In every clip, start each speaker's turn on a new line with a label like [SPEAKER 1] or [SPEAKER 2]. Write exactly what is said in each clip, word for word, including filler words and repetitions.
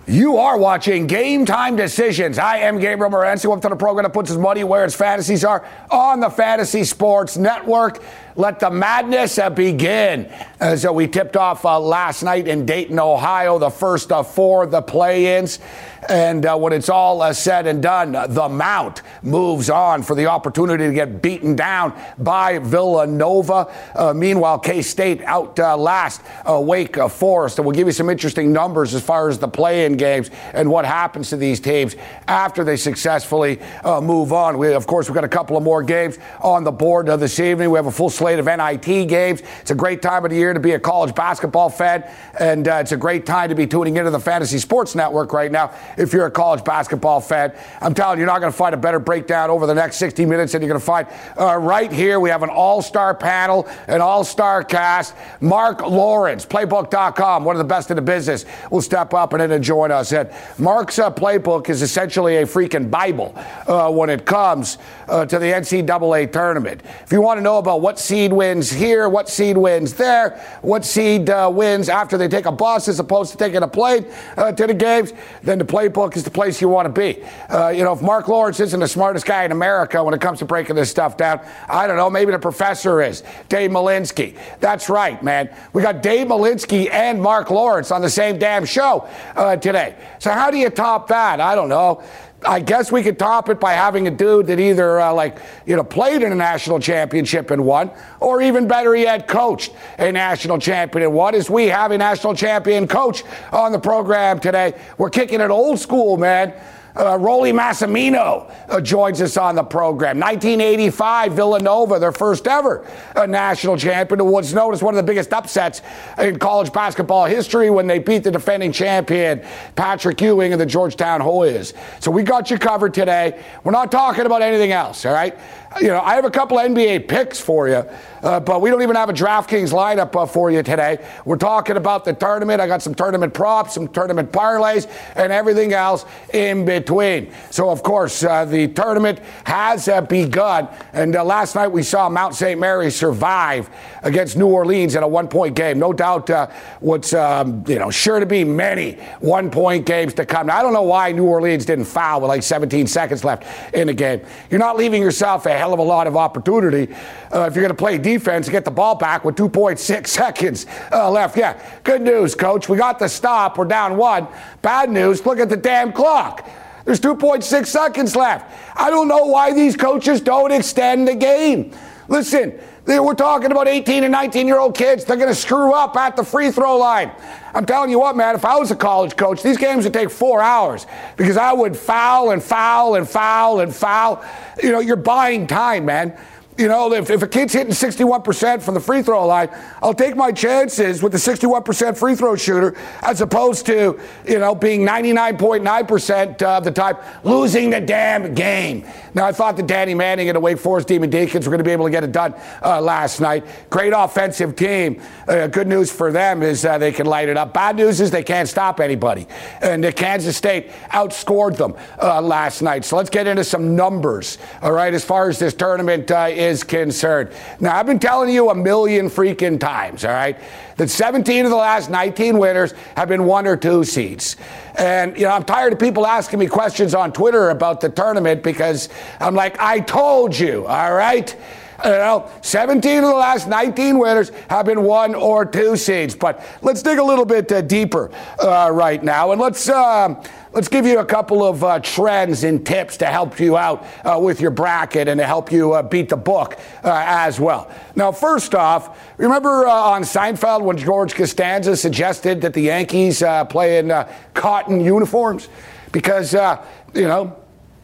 [SPEAKER 1] You are watching Game Time Decisions. I am Gabriel Morency. Welcome to the program that puts his money where his fantasies are on the Fantasy Sports Network. Let the madness uh, begin. As uh, we tipped off uh, last night in Dayton, Ohio, the first of four, the play-ins. And uh, when it's all uh, said and done, the Mount moves on for the opportunity to get beaten down by Villanova. Uh, meanwhile, K-State out uh, last uh, Wake uh, Forest. And we'll give you some interesting numbers as far as the play-in games and what happens to these teams after they successfully uh, move on. We, of course, we've got a couple of more games on the board uh, this evening. We have a full slate of N I T games. It's a great time of the year to be a college basketball fan, and uh, it's a great time to be tuning into the Fantasy Sports Network right now if you're a college basketball fan. I'm telling you, you're not going to find a better breakdown over the next sixty minutes than you're going to find uh, right here. We have an all-star panel, an all-star cast. Mark Lawrence, playbook dot com, one of the best in the business, will step up and then join us. And Mark's uh, playbook is essentially a freaking Bible uh, when it comes uh, to the N C double A tournament. If you want to know about what seed wins here, what seed wins there, what seed uh, wins after they take a bus as opposed to taking a plane uh, to the games, then the playbook is the place you want to be. Uh, you know, if Mark Lawrence isn't the smartest guy in America when it comes to breaking this stuff down, I don't know, maybe the professor is, Dave Malinsky. That's right, man. We got Dave Malinsky and Mark Lawrence on the same damn show uh, today. So how do you top that? I don't know. I guess we could top it by having a dude that either, uh, like, you know, played in a national championship and won, or even better yet, coached a national champion and won, as we have a national champion coach on the program today. We're kicking it old school, man. Uh, Rolly Massimino uh, joins us on the program. nineteen eighty-five, Villanova, their first ever uh, national champion, what's known as one of the biggest upsets in college basketball history when they beat the defending champion, Patrick Ewing and the Georgetown Hoyas. So we got you covered today. We're not talking about anything else, all right? You know, I have a couple N B A picks for you, uh, but we don't even have a DraftKings lineup uh, for you today. We're talking about the tournament. I got some tournament props, some tournament parlays, and everything else in between. So, of course, uh, the tournament has uh, begun, and uh, last night we saw Mount Saint Mary survive against New Orleans in a one-point game. No doubt uh, what's, um, you know, sure to be many one-point games to come. Now, I don't know why New Orleans didn't foul with like seventeen seconds left in the game. You're not leaving yourself a hell of a lot of opportunity uh, if you're going to play defense to get the ball back with two point six seconds uh, left. Yeah, good news, coach. We got the stop. We're down one. Bad news, look at the damn clock. There's two point six seconds left. I don't know why these coaches don't extend the game. Listen, we're talking about eighteen and nineteen-year-old kids. They're going to screw up at the free throw line. I'm telling you what, man, if I was a college coach, these games would take four hours because I would foul and foul and foul and foul. You know, you're buying time, man. You know, if, if a kid's hitting sixty-one percent from the free throw line, I'll take my chances with the sixty-one percent free throw shooter as opposed to, you know, being ninety-nine point nine percent of the time losing the damn game. Now, I thought that Danny Manning and the Wake Forest Demon Deacons were going to be able to get it done uh, last night. Great offensive team. Uh, good news for them is uh, they can light it up. Bad news is they can't stop anybody. And uh, Kansas State outscored them uh, last night. So let's get into some numbers, all right, as far as this tournament uh, is concerned. Now, I've been telling you a million freaking times, all right, that seventeen of the last nineteen winners have been one or two seeds. And, you know, I'm tired of people asking me questions on Twitter about the tournament because I'm like, I told you, all right? You know, seventeen of the last nineteen winners have been one or two seeds. But let's dig a little bit uh, deeper uh, right now, and let's uh, let's give you a couple of uh, trends and tips to help you out uh, with your bracket and to help you uh, beat the book uh, as well. Now, first off, remember uh, on Seinfeld when George Costanza suggested that the Yankees uh, play in uh, cotton uniforms because, uh, you know,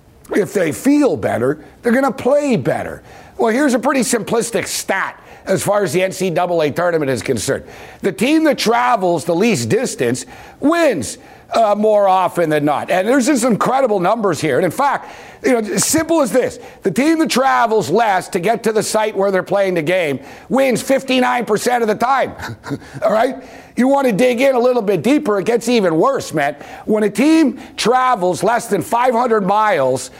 [SPEAKER 1] if they feel better, they're going to play better. Well, here's a pretty simplistic stat as far as the N C double A tournament is concerned. The team that travels the least distance wins uh, more often than not. And there's just incredible numbers here. And in fact, you know, as simple as this, the team that travels less to get to the site where they're playing the game wins fifty-nine percent of the time. All right? You want to dig in a little bit deeper, it gets even worse, man. When a team travels less than five hundred miles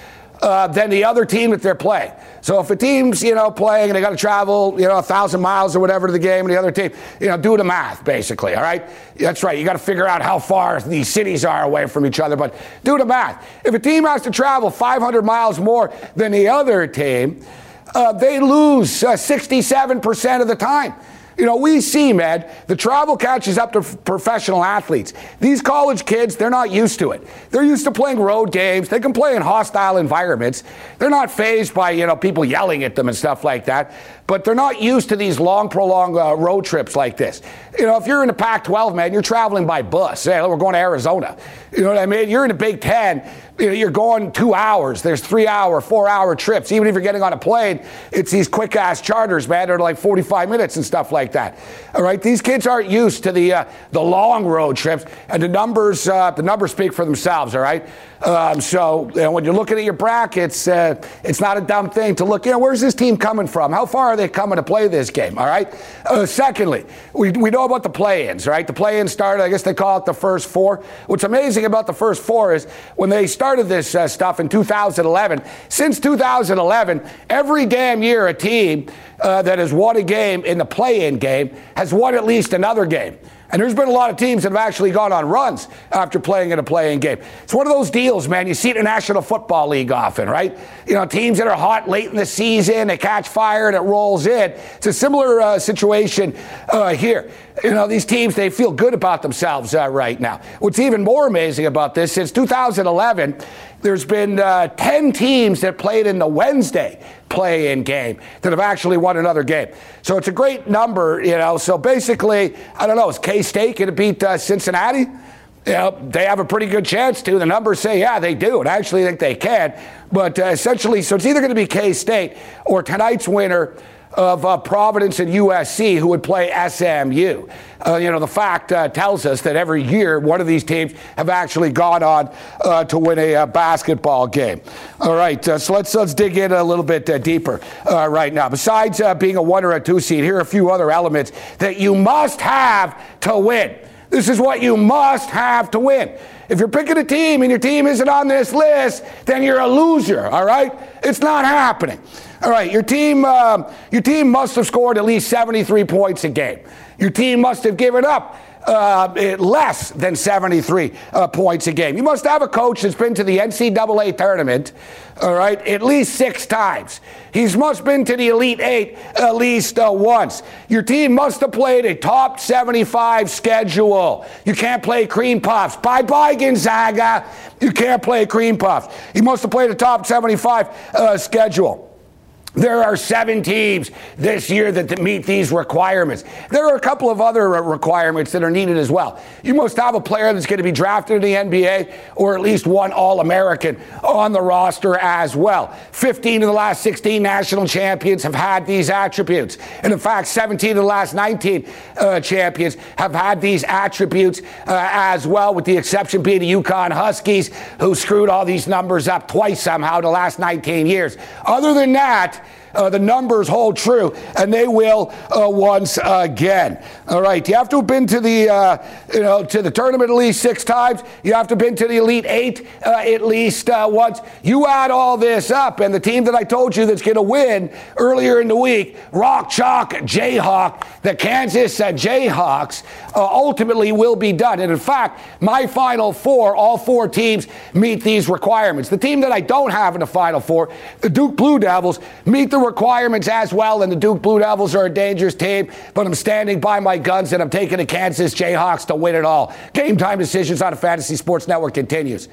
[SPEAKER 1] uh, than the other team that they're playing. So if a team's, you know, playing and they got to travel, you know, a thousand miles or whatever to the game, and the other team, you know, do the math, basically, all right? That's right. You got to figure out how far these cities are away from each other, but do the math. If a team has to travel five hundred miles more than the other team, uh, they lose uh, sixty-seven percent of the time. You know, we see, man, the travel catches up to f- professional athletes. These college kids, they're not used to it. They're used to playing road games. They can play in hostile environments. They're not fazed by, you know, people yelling at them and stuff like that. But they're not used to these long, prolonged uh, road trips like this. You know, if you're in the Pac twelve, man, you're traveling by bus. Hey, we're going to Arizona. You know what I mean? You're in the Big Ten. You know, you're going two hours. There's three-hour, four-hour trips. Even if you're getting on a plane, it's these quick-ass charters, man. They're like forty-five minutes and stuff like that. All right? These kids aren't used to the uh, the long road trips, and the numbers uh, the numbers speak for themselves, all right? Um, so you know, when you're looking at your brackets, uh, it's not a dumb thing to look, you know, where's this team coming from? How far are they coming to play this game, all right? Uh, secondly, we, we know about the play-ins, right? The play-ins started, I guess they call it the first four. What's amazing about the first four is when they started this uh, stuff in two thousand eleven, since two thousand eleven, every damn year a team uh, that has won a game in the play-in game has won at least another game. And there's been a lot of teams that have actually gone on runs after playing in a play-in game. It's one of those deals, man. You see it in the National Football League often, right? You know, teams that are hot late in the season, they catch fire and it rolls in. It's a similar uh, situation uh, here. You know, these teams, they feel good about themselves uh, right now. What's even more amazing about this, since two thousand eleven, there's been uh, ten teams that played in the Wednesday play-in game that have actually won another game. So it's a great number, you know. So basically, I don't know, is K-State going to beat uh, Cincinnati? You know, they have a pretty good chance to. The numbers say, yeah, they do. And I actually think they can. But uh, essentially, so it's either going to be K-State or tonight's winner of uh, Providence and U S C, who would play S M U. Uh, you know, the fact uh, tells us that every year one of these teams have actually gone on uh, to win a uh, basketball game. All right, uh, so let's let's dig in a little bit uh, deeper uh, right now. Besides uh, being a one or a two seed, here are a few other elements that you must have to win. This is what you must have to win. If you're picking a team and your team isn't on this list, then you're a loser, all right? It's not happening. All right, your team, um, your team must have scored at least seventy-three points a game. Your team must have given up uh, less than seventy-three uh, points a game. You must have a coach that's been to the N C double A tournament, all right, at least six times. He's must been to the Elite Eight at least uh, once. Your team must have played a top seventy-five schedule. You can't play cream puffs. Bye-bye, Gonzaga. You can't play cream puffs. You must have played a top seventy-five uh, schedule. There are seven teams this year that meet these requirements. There are a couple of other requirements that are needed as well. You must have a player that's going to be drafted in the N B A or at least one All-American on the roster as well. fifteen of the last sixteen national champions have had these attributes. And in fact, seventeen of the last nineteen uh, champions have had these attributes uh, as well, with the exception being the UConn Huskies, who screwed all these numbers up twice somehow the last nineteen years. Other than that, Uh, the numbers hold true, and they will uh, once again. All right, you have to have been to the, uh, you know, to the tournament at least six times. You have to have been to the Elite Eight uh, at least uh, once. You add all this up, and the team that I told you that's going to win earlier in the week, Rock Chalk Jayhawk, the Kansas uh, Jayhawks, uh, ultimately will be done. And in fact, my Final Four, all four teams meet these requirements. The team that I don't have in the Final Four, the Duke Blue Devils, meet the requirements as well, and the Duke Blue Devils are a dangerous team, but I'm standing by my guns and I'm taking the Kansas Jayhawks to win it all. Game Time Decisions on the Fantasy Sports Network continues.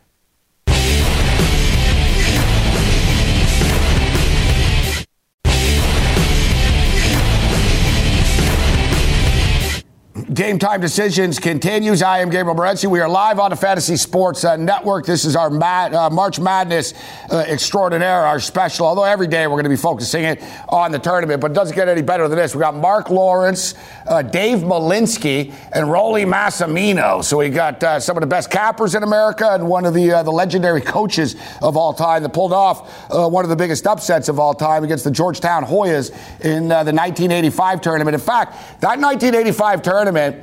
[SPEAKER 1] Game Time Decisions continues. I am Gabriel Morency. We are live on the Fantasy Sports uh, Network. This is our Mad, uh, March Madness uh, extraordinaire, our special. Although every day we're going to be focusing it on the tournament, but it doesn't get any better than this. We got Mark Lawrence, uh, Dave Malinsky, and Rolly Massimino. So we got uh, some of the best cappers in America and one of the uh, the legendary coaches of all time that pulled off uh, one of the biggest upsets of all time against the Georgetown Hoyas in uh, the nineteen eighty-five tournament. In fact, that nineteen eighty-five tournament,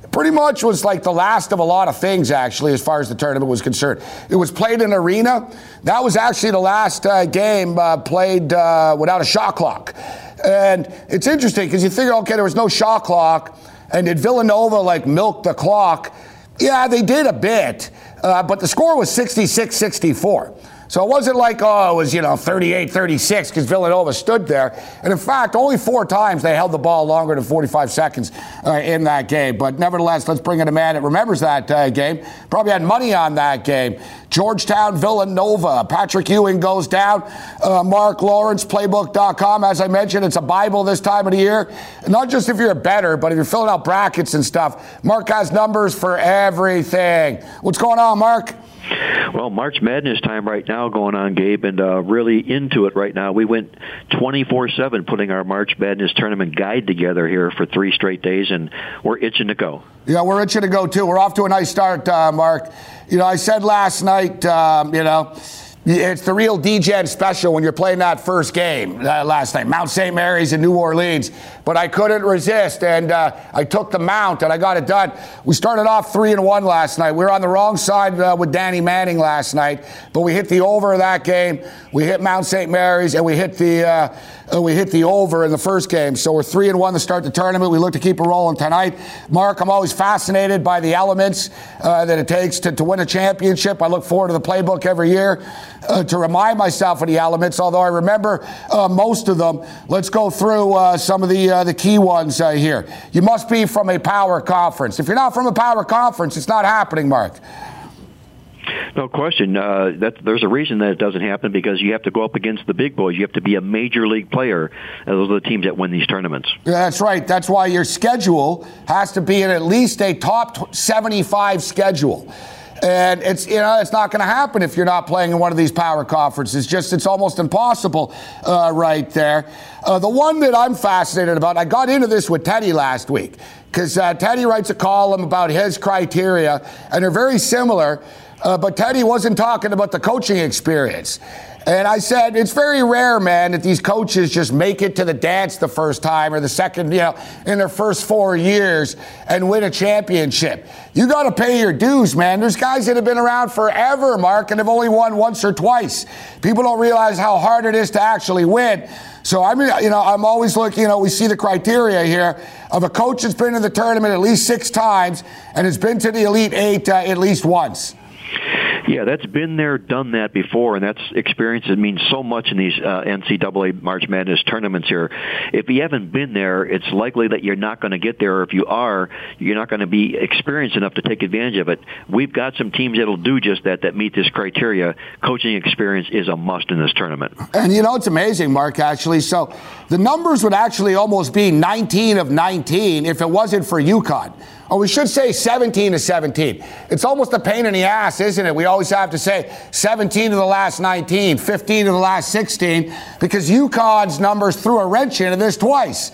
[SPEAKER 1] pretty much was like the last of a lot of things, actually, as far as the tournament was concerned. It was played in an arena. That was actually the last uh, game uh, played uh, without a shot clock. And it's interesting because you figure, okay, there was no shot clock, and did Villanova, like, milk the clock? Yeah, they did a bit, uh, but the score was sixty-six sixty-four. So it wasn't like, oh, it was, you know, thirty-eight thirty-six because Villanova stood there. And in fact, only four times they held the ball longer than forty-five seconds uh, in that game. But nevertheless, let's bring in a man that remembers that uh, game. Probably had money on that game. Georgetown, Villanova. Patrick Ewing goes down. Uh, Mark Lawrence, playbook dot com. As I mentioned, it's a Bible this time of the year. Not just if you're a bettor, but if you're filling out brackets and stuff. Mark has numbers for everything. What's going on, Mark?
[SPEAKER 2] Well, March Madness time right now going on, Gabe, and uh, really into it right now. We went twenty-four seven putting our March Madness tournament guide together here for three straight days, and we're itching to go. Yeah, we're itching to go, too. We're off to a nice start, uh, Mark. You know, I said last night, um, you know, it's the real D-Gen special when you're playing that first game uh, last night. Mount Saint Mary's in New Orleans. But I couldn't resist, and uh, I took the Mount, and I got it done. We started off three and one last night. We were on the wrong side uh, with Danny Manning last night, but we hit the over of that game. We hit Mount Saint Mary's, and we hit the uh, uh, we hit the over in the first game. So we're three and one to start the tournament. We look to keep it rolling tonight. Mark, I'm always fascinated by the elements uh, that it takes to, to win a championship. I look forward to the playbook every year uh, to remind myself of the elements, although I remember uh, most of them. Let's go through uh, some of the uh, the key ones uh, here. You must be from a power conference. If you're not from a power conference, it's not happening, Mark.
[SPEAKER 3] No question. Uh, that, there's a reason that it doesn't happen, because you have to go up against the big boys. You have to be a major league player. And those are the teams that win these tournaments.
[SPEAKER 1] Yeah, that's right. That's why your schedule has to be in at least a top seventy-five schedule. And it's, you know, it's not going to happen if you're not playing in one of these power conferences. Just, it's almost impossible uh, right there. Uh, the one that I'm fascinated about, I got into this with Teddy last week, because uh, Teddy writes a column about his criteria, and they're very similar. Uh, but Teddy wasn't talking about the coaching experience. And I said, it's very rare, man, that these coaches just make it to the dance the first time or the second, you know, in their first four years and win a championship. You got to pay your dues, man. There's guys that have been around forever, Mark, and have only won once or twice. People don't realize how hard it is to actually win. So, I mean, you know, I'm always looking, you know, we see the criteria here of a coach that's been in the tournament at least six times and has been to the Elite Eight uh, at least once.
[SPEAKER 3] Yeah, that's been there, done that before, and that's experience that means so much in these uh, N C double A March Madness tournaments here. If you haven't been there, it's likely that you're not going to get there, or if you are, you're not going to be experienced enough to take advantage of it. We've got some teams that will do just that, that meet this criteria. Coaching experience is a must in this tournament.
[SPEAKER 1] And, you know, it's amazing, Mark, actually. So the numbers would actually almost be nineteen of nineteen if it wasn't for UConn. Or we should say seventeen to seventeen. It's almost a pain in the ass, isn't it? We always have to say seventeen of the last nineteen, fifteen of the last sixteen, because UConn's numbers threw a wrench into this twice.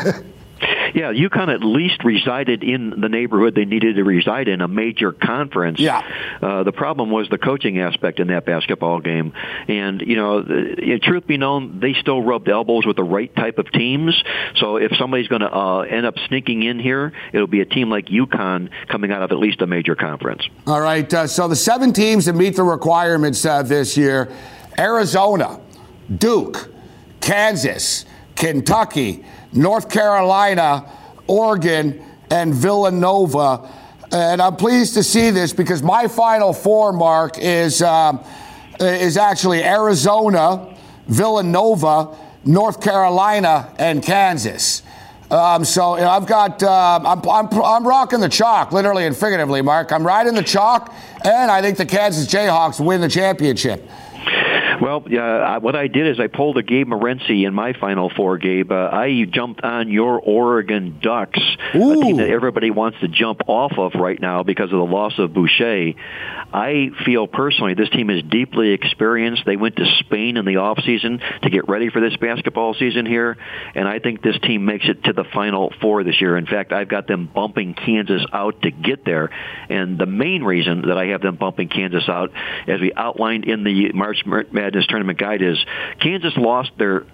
[SPEAKER 3] Yeah, UConn at least resided in the neighborhood they needed to reside in, a major conference.
[SPEAKER 1] Yeah.
[SPEAKER 3] Uh, the problem was the coaching aspect in that basketball game. And, you know, the, truth be known, they still rubbed elbows with the right type of teams. So if somebody's going to uh, end up sneaking in here, it'll be a team like UConn coming out of at least a major conference.
[SPEAKER 1] All right, uh, so the seven teams that meet the requirements uh, this year: Arizona, Duke, Kansas, Kentucky, North Carolina, Oregon, and Villanova. And I'm pleased to see this because my Final Four, Mark, is um, is actually Arizona, Villanova, North Carolina, and Kansas. Um, so you know, I've got uh, I'm, I'm I'm rocking the chalk, literally and figuratively, Mark. I'm riding the chalk, and I think the Kansas Jayhawks win the championship.
[SPEAKER 3] Well, uh, what I did is I pulled a Gabe Morency in my Final Four, Gabe. Uh, I jumped on your Oregon Ducks,
[SPEAKER 1] Ooh.
[SPEAKER 3] a team that everybody wants to jump off of right now because of the loss of Boucher. I feel personally this team is deeply experienced. They went to Spain in the offseason to get ready for this basketball season here, and I think this team makes it to the Final Four this year. In fact, I've got them bumping Kansas out to get there, and the main reason that I have them bumping Kansas out, as we outlined in the March Madness tournament guide, is Kansas lost their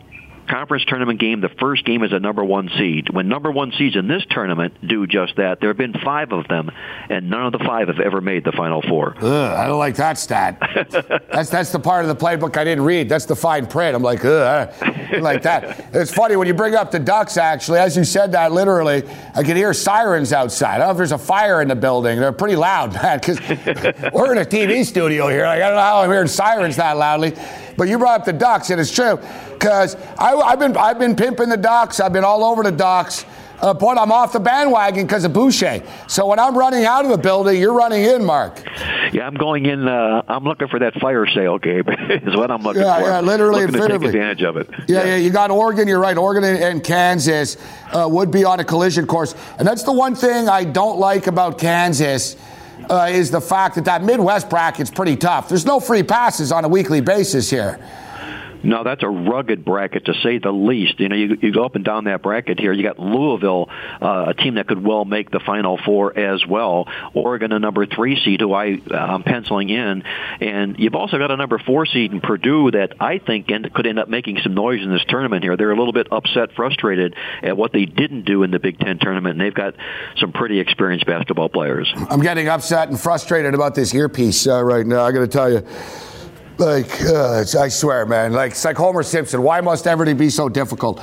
[SPEAKER 2] conference tournament game, the first game is a number one seed. When number one seeds in this tournament do just that, there have been five of them, and none of the five have ever made the Final Four.
[SPEAKER 1] Ugh, I don't like that stat. that's that's the part of the playbook I didn't read. That's the fine print. I'm like, ugh, I don't like that. It's funny when you bring up the Ducks, actually, as you said that literally, I can hear sirens outside. I don't know if there's a fire in the building. They're pretty loud, man, because we're in a T V studio here. Like, I don't know how I'm hearing sirens that loudly. But you brought up the Ducks, and it's true, because I've been I've been pimping the Ducks. I've been all over the Ducks. Uh, but I'm off the bandwagon because of Boucher. So when I'm running out of the building, you're running in, Mark.
[SPEAKER 2] Yeah, I'm going in. Uh, I'm looking for that fire sale, Gabe, is what I'm looking
[SPEAKER 1] yeah,
[SPEAKER 2] for.
[SPEAKER 1] Yeah, literally
[SPEAKER 2] looking
[SPEAKER 1] and
[SPEAKER 2] to take advantage of it.
[SPEAKER 1] Yeah, yeah, yeah, you got Oregon. You're right. Oregon and, and Kansas uh, would be on a collision course. And that's the one thing I don't like about Kansas uh, is the fact that that Midwest bracket's pretty tough. There's no free passes on a weekly basis here.
[SPEAKER 2] No, that's a rugged bracket, to say the least. You know, you, you go up and down that bracket here. You got Louisville, uh, a team that could well make the Final Four as well. Oregon, a number three seed, who I, uh, I'm penciling in. And you've also got a number four seed in Purdue that I think end, could end up making some noise in this tournament here. They're a little bit upset, frustrated at what they didn't do in the Big Ten tournament, and they've got some pretty experienced basketball players.
[SPEAKER 1] I'm getting upset and frustrated about this earpiece uh, right now, I got to tell you. Like, uh, I swear, man. Like, it's like Homer Simpson. Why must everything be so difficult?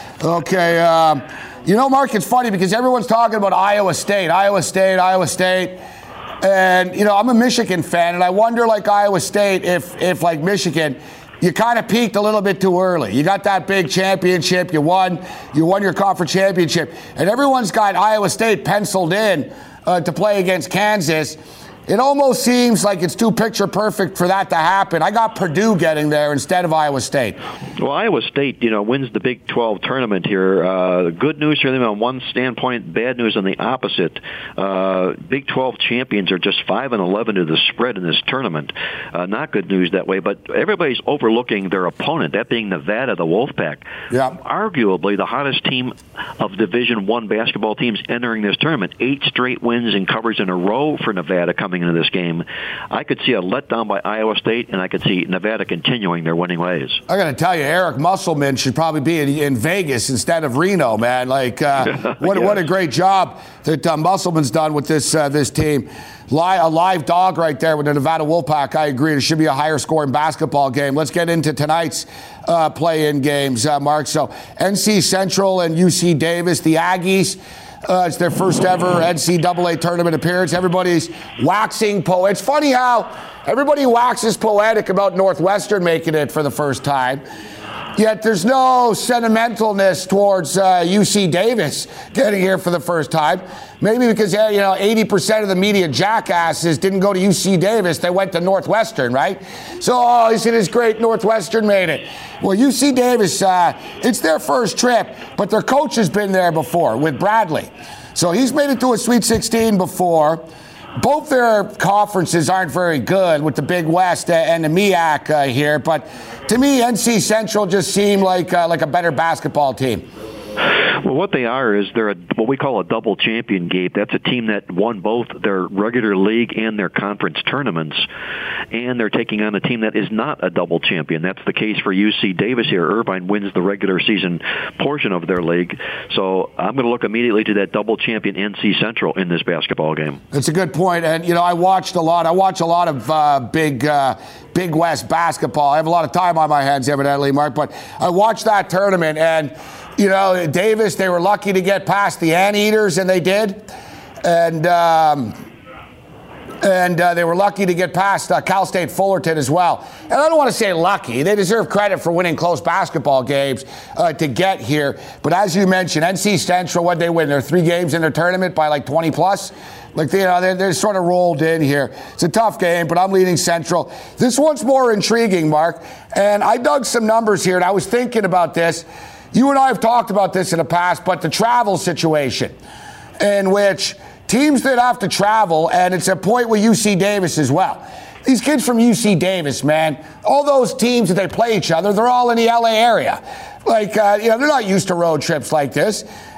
[SPEAKER 1] Okay, um, you know, Mark, it's funny because everyone's talking about Iowa State, Iowa State, Iowa State. And, you know, I'm a Michigan fan, and I wonder, like Iowa State, if, if like Michigan, you kind of peaked a little bit too early. You got that big championship. You won. You won your conference championship. And everyone's got Iowa State penciled in uh, to play against Kansas. It almost seems like it's too picture perfect for that to happen. I got Purdue getting there instead of Iowa State.
[SPEAKER 2] Well, Iowa State, you know, wins the Big twelve tournament here. Uh, good news for them on one standpoint, bad news on the opposite. Uh, Big twelve champions are just five and eleven to the spread in this tournament. Uh, not good news that way, but everybody's overlooking their opponent, that being Nevada, the Wolfpack.
[SPEAKER 1] Yeah.
[SPEAKER 2] Arguably the hottest team of Division One basketball teams entering this tournament. Eight straight wins and covers in a row for Nevada coming into this game. I could see a letdown by Iowa State, and I could see Nevada continuing their winning ways.
[SPEAKER 1] I got to tell you, Eric Musselman should probably be in, in Vegas instead of Reno, man. Like, uh, what, yes. what a great job that uh, Musselman's done with this uh, this team. Li- a live dog right there with the Nevada Wolfpack. I agree. It should be a higher scoring basketball game. Let's get into tonight's uh, play-in games, uh, Mark. So, N C Central and U C Davis, the Aggies. Uh, it's their first ever N C double A tournament appearance. Everybody's waxing poetic. It's funny how everybody waxes poetic about Northwestern making it for the first time. Yet there's no sentimentalness towards uh, U C Davis getting here for the first time. Maybe because, uh, you know, eighty percent of the media jackasses didn't go to U C Davis. They went to Northwestern, right? So, oh, isn't it great Northwestern made it? Well, U C Davis, uh, it's their first trip, but their coach has been there before with Bradley. So he's made it to a Sweet sixteen before. Both their conferences aren't very good with the Big West and the M E A C uh, here, but to me, N C Central just seemed like uh, like a better basketball team.
[SPEAKER 2] Well, what they are is they're a, what we call a double champion, Gabe. That's a team that won both their regular league and their conference tournaments, and they're taking on a team that is not a double champion. That's the case for U C Davis here. Irvine wins the regular season portion of their league, so I'm going to look immediately to that double champion N C Central in this basketball game.
[SPEAKER 1] That's a good point, and you know I watched a lot. I watch a lot of uh, big. Uh, Big West basketball. I have a lot of time on my hands, evidently, Mark, but I watched that tournament, and, you know, Davis, they were lucky to get past the Anteaters, and they did. And um, and uh, they were lucky to get past uh, Cal State Fullerton as well. And I don't want to say lucky. They deserve credit for winning close basketball games uh, to get here. But as you mentioned, N C Central, what'd they win? Their three games in their tournament by like twenty plus? Like, you know, they're, they're sort of rolled in here. It's a tough game, but I'm leading Central. This one's more intriguing, Mark. And I dug some numbers here, and I was thinking about this. You and I have talked about this in the past, but the travel situation in which teams that have to travel, and it's a point with U C Davis as well. These kids from U C Davis, man, all those teams that they play each other, they're all in the L A area. Like, uh, you know, they're not used to road trips like this.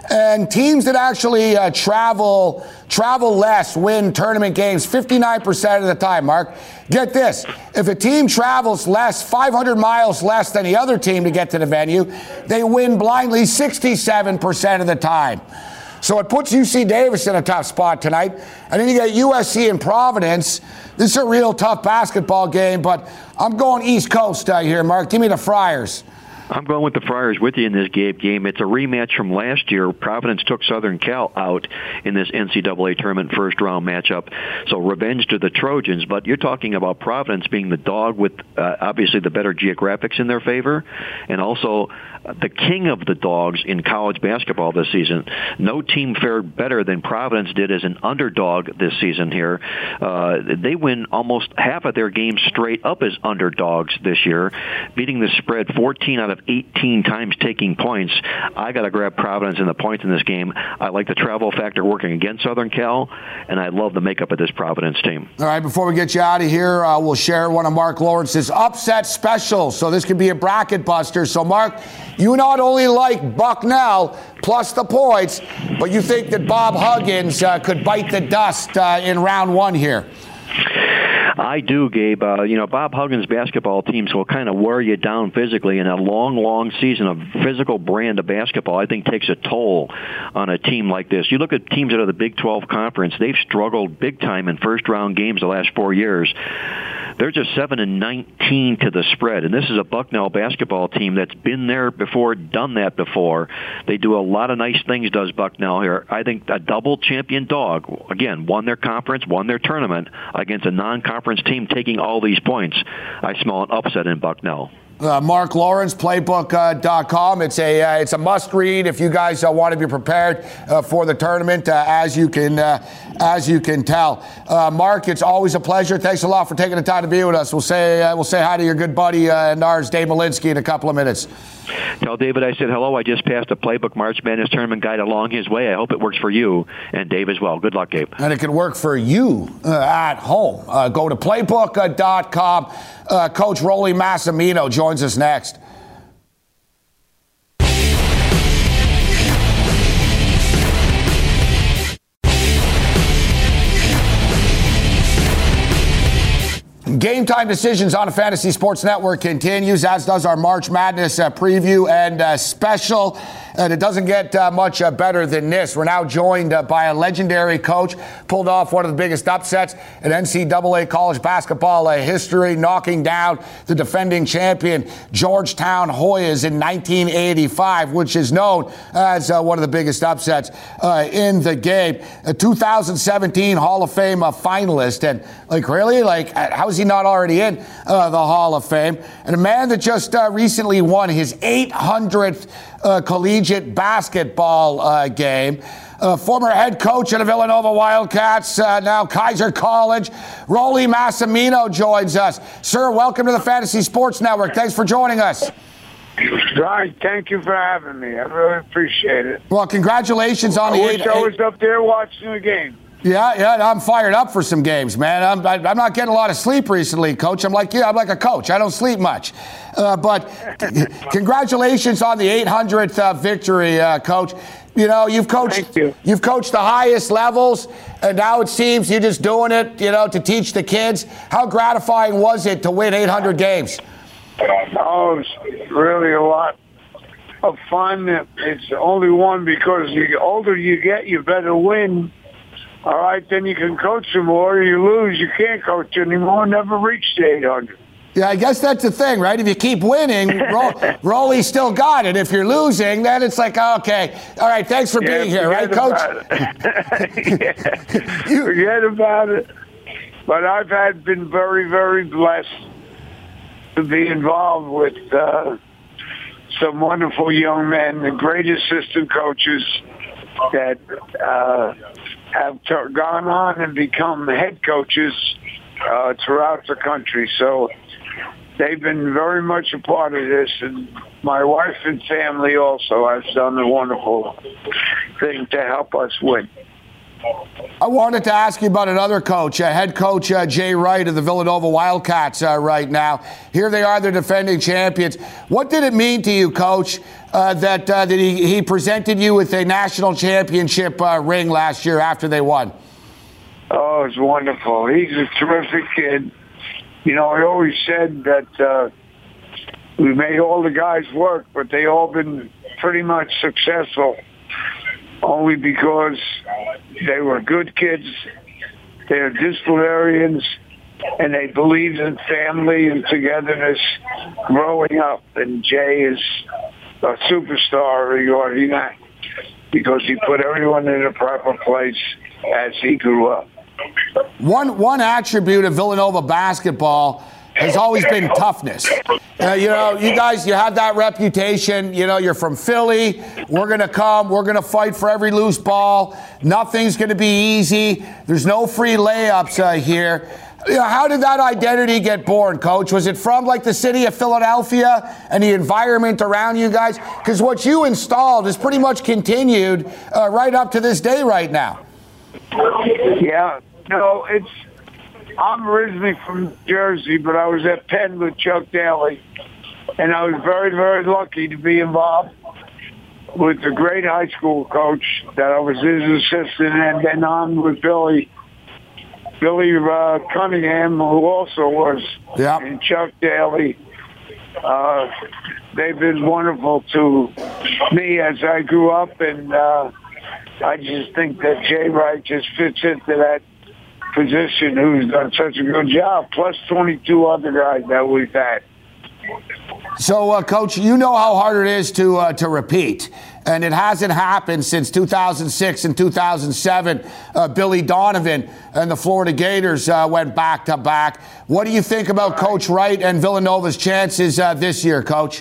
[SPEAKER 1] And teams that actually uh, travel travel less win tournament games fifty-nine percent of the time, Mark. Get this. If a team travels less, five hundred miles less than the other team to get to the venue, they win blindly sixty-seven percent of the time. So it puts U C Davis in a tough spot tonight. And then you get U S C and Providence. This is a real tough basketball game, but I'm going East Coast uh, here, Mark. Give me the Friars.
[SPEAKER 2] I'm going with the Friars with you in this game. It's a rematch from last year. Providence took Southern Cal out in this N C double A tournament first-round matchup. So revenge to the Trojans. But you're talking about Providence being the dog with uh, obviously the better geographics in their favor, and also the king of the dogs in college basketball this season. No team fared better than Providence did as an underdog this season here. Uh, they win almost half of their games straight up as underdogs this year, beating the spread fourteen out of eighteen times, taking points. I got to grab Providence in the points in this game. I like the travel factor working against Southern Cal, and I love the makeup of this Providence team.
[SPEAKER 1] All right, before we get you out of here, uh, we'll share one of Mark Lawrence's upset specials. So this could be a bracket buster. So, Mark, you not only like Bucknell plus the points, but you think that Bob Huggins uh, could bite the dust uh, in round one here.
[SPEAKER 2] I do, Gabe. Uh, you know, Bob Huggins' basketball teams will kind of wear you down physically, and a long, long season of physical brand of basketball, I think, takes a toll on a team like this. You look at teams out of the Big twelve Conference, they've struggled big time in first-round games the last four years. They're just seven and nineteen to the spread, and this is a Bucknell basketball team that's been there before, done that before. They do a lot of nice things, does Bucknell here. I think a double champion dog, again, won their conference, won their tournament against a non-conference team taking all these points. I smell an upset in Bucknell.
[SPEAKER 1] Uh, Mark Lawrence, playbook dot com. Uh, it's a uh, it's a must read if you guys uh, want to be prepared uh, for the tournament, uh, as you can uh, as you can tell. Uh, Mark, it's always a pleasure. Thanks a lot for taking the time to be with us. We'll say uh, we'll say hi to your good buddy uh, and ours, Dave Malinsky, in a couple of minutes.
[SPEAKER 2] Tell David I said hello. I just passed a Playbook March Madness tournament guide along his way. I hope it works for you and Dave as well. Good luck, Gabe.
[SPEAKER 1] And it can work for you uh, at home. Uh, go to playbook dot com. Uh, Coach Rolly Massimino joins us next. Game Time Decisions on the Fantasy Sports Network continues, as does our March Madness uh, preview and uh, special. And it doesn't get uh, much uh, better than this. We're now joined uh, by a legendary coach, pulled off one of the biggest upsets in N C double A college basketball uh, history, knocking down the defending champion Georgetown Hoyas in nineteen eighty-five, which is known as uh, one of the biggest upsets uh, in the game. A two thousand seventeen Hall of Fame uh, finalist. And, like, really? Like, how is he not already in uh, the Hall of Fame? And a man that just uh, recently won his eight hundredth uh, collegiate basketball uh, game. Uh, former head coach of the Villanova Wildcats, uh, now Kaiser College, Rolly Massimino joins us. Sir, welcome to the Fantasy Sports Network. Thanks for joining us.
[SPEAKER 4] Right, thank you for having me. I really appreciate it.
[SPEAKER 1] Well, congratulations on
[SPEAKER 4] I
[SPEAKER 1] the
[SPEAKER 4] wish
[SPEAKER 1] eight.
[SPEAKER 4] I was up there watching the game.
[SPEAKER 1] Yeah, yeah, I'm fired up for some games, man. I'm, I, I'm not getting a lot of sleep recently, Coach. I'm like, yeah, I'm like a coach. I don't sleep much. Uh, but congratulations on the eight hundredth uh, victory, uh, Coach. You know, you've coached,
[SPEAKER 4] Thank you.
[SPEAKER 1] You've coached the highest levels, and now it seems you're just doing it, you know, to teach the kids. How gratifying was it to win eight hundred games?
[SPEAKER 4] Oh, it's really a lot of fun. It's only one because the older you get, you better win. All right, then you can coach some more. You lose, you can't coach anymore. Never reach the eight hundred.
[SPEAKER 1] Yeah, I guess that's the thing, right? If you keep winning, Ro- Rolly still got it. If you're losing, then it's like, okay, all right, thanks for
[SPEAKER 4] yeah,
[SPEAKER 1] being here, right, Coach?
[SPEAKER 4] yeah. you, forget about it. But I've had been very, very blessed to be involved with uh, some wonderful young men, the great assistant coaches that uh, have t- gone on and become head coaches uh, throughout the country. So they've been very much a part of this, and my wife and family also has done a wonderful thing to help us win.
[SPEAKER 1] I wanted to ask you about another coach, uh, head coach uh, Jay Wright of the Villanova Wildcats uh, right now. Here they are, the defending champions. What did it mean to you, Coach, uh, that uh, that he, he presented you with a national championship uh, ring last year after they won?
[SPEAKER 4] Oh, it's wonderful. He's a terrific kid. You know, I always said that uh, we made all the guys work, but they all been pretty much successful only because they were good kids, they're disciplinarians, and they believed in family and togetherness growing up. And Jay is a superstar regarding that because he put everyone in a proper place as he grew up.
[SPEAKER 1] One one attribute of Villanova basketball has always been toughness. Uh, you know, you guys, you have that reputation. You know, you're from Philly. We're going to come. We're going to fight for every loose ball. Nothing's going to be easy. There's no free layups uh, here. You know, how did that identity get born, Coach? Was it from, like, the city of Philadelphia and the environment around you guys? Because what you installed has pretty much continued uh, right up to this day right now.
[SPEAKER 4] Yeah. No, it's... I'm originally from Jersey, but I was at Penn with Chuck Daly, and I was very, very lucky to be involved with a great high school coach that I was his assistant, and then on with Billy, Billy uh, Cunningham, who also was,
[SPEAKER 1] yep.
[SPEAKER 4] and Chuck Daly. Uh, they've been wonderful to me as I grew up, and uh, I just think that Jay Wright just fits into that position, who's done such a good job, plus twenty-two other guys that we've had.
[SPEAKER 1] So, uh, Coach, you know how hard it is to uh, to repeat, and it hasn't happened since two thousand six and two thousand seven. Uh, Billy Donovan and the Florida Gators uh, went back to back. What do you think about Coach Wright and Villanova's chances uh, this year, Coach?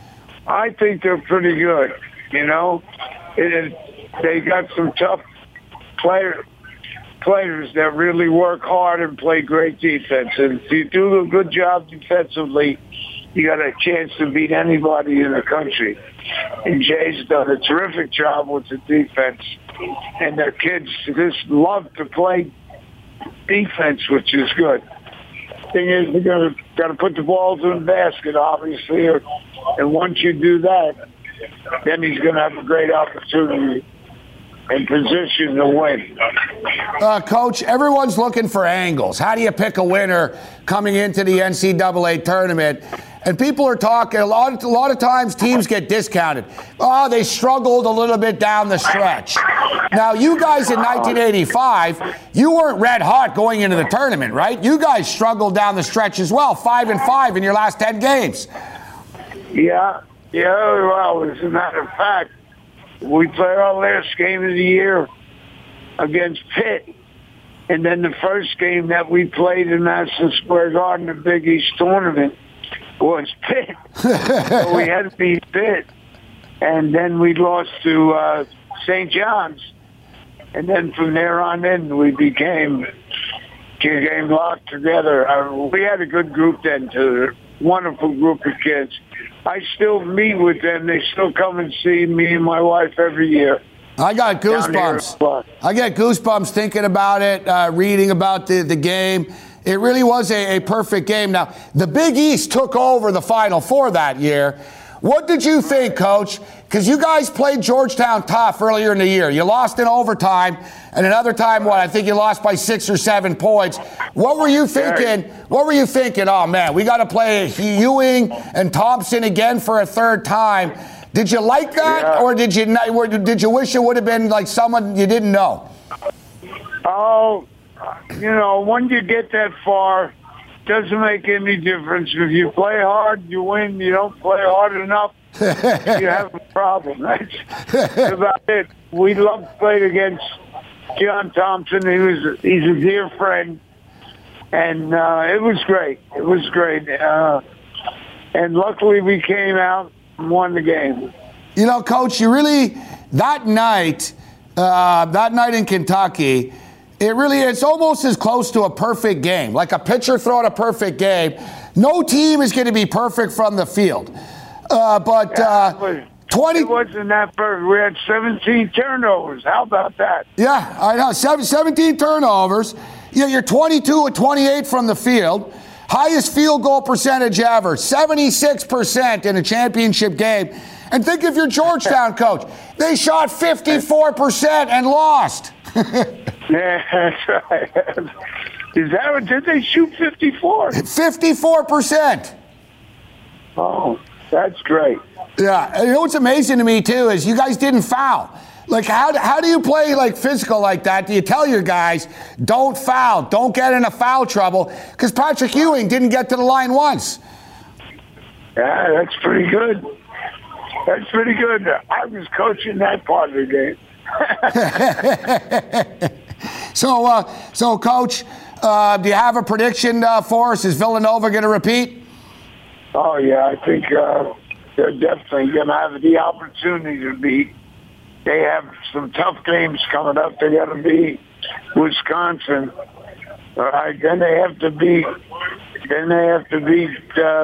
[SPEAKER 4] I think they're pretty good. You know, it is, they got some tough players. players that really work hard and play great defense. And if you do a good job defensively, you got a chance to beat anybody in the country. And Jay's done a terrific job with the defense. And their kids just love to play defense, which is good. Thing is, they're gonna got to put the balls in the basket, obviously. And once you do that, then he's going to have a great opportunity in position to win.
[SPEAKER 1] Uh, Coach, everyone's looking for angles. How do you pick a winner coming into the N C double A tournament? And people are talking, a lot, a lot of times teams get discounted. Oh, they struggled a little bit down the stretch. Now, you guys in nineteen eighty-five, you weren't red hot going into the tournament, right? You guys struggled down the stretch as well, five and five in your last ten games.
[SPEAKER 4] Yeah, yeah, well, as a matter of fact, we played our last game of the year against Pitt. And then the first game that we played in Madison Square Garden, the Big East tournament, was Pitt. So we had to beat Pitt. And then we lost to uh, Saint John's. And then from there on in, we became, became locked together. Uh, we had a good group then, too. A wonderful group of kids. I still meet with them. They still come and see me and my wife every year.
[SPEAKER 1] I got goosebumps. I get goosebumps thinking about it, uh, reading about the, the game. It really was a, a perfect game. Now, the Big East took over the Final Four that year. What did you think, Coach? Because you guys played Georgetown tough earlier in the year. You lost in overtime, and another time, what, I think you lost by six or seven points. What were you thinking? What were you thinking? Oh, man, we got to play Ewing and Thompson again for a third time. Did you like that, yeah. or did you or did you wish it would have been like someone you didn't know?
[SPEAKER 4] Oh, you know, when you get that far, doesn't make any difference. If you play hard, you win. You don't play hard enough, you have a problem. That's about it. We love playing against John Thompson. He was he's a dear friend, and uh, it was great. It was great, uh, and luckily we came out and won the game.
[SPEAKER 1] You know, Coach, you really that night, uh, that night in Kentucky. It really, it's almost as close to a perfect game, like a pitcher throwing a perfect game. No team is going to be perfect from the field. Uh, but uh, twenty
[SPEAKER 4] It wasn't that perfect. We had seventeen turnovers. How about that?
[SPEAKER 1] Yeah, I know. Seven, seventeen turnovers. Yeah, you're twenty-two of twenty-eight from the field. Highest field goal percentage ever, seventy-six percent in a championship game. And think of your Georgetown coach. They shot fifty-four percent and lost.
[SPEAKER 4] Yeah, that's right. Is that what, did they shoot fifty-four?
[SPEAKER 1] fifty-four percent.
[SPEAKER 4] Oh, that's great.
[SPEAKER 1] Yeah, and you know what's amazing to me, too, is you guys didn't foul. Like, how, how do you play, like, physical like that? Do you tell your guys, don't foul, don't get into foul trouble? Because Patrick Ewing didn't get to the line once.
[SPEAKER 4] Yeah, that's pretty good. That's pretty good. I was coaching that part of the
[SPEAKER 1] game. so, uh, so, Coach, uh, do you have a prediction uh, for us? Is Villanova going to repeat?
[SPEAKER 4] Oh, yeah, I think uh, they're definitely going to have the opportunity to beat. They have some tough games coming up. They got to beat Wisconsin. All right, then they have to beat. Then they have to beat uh,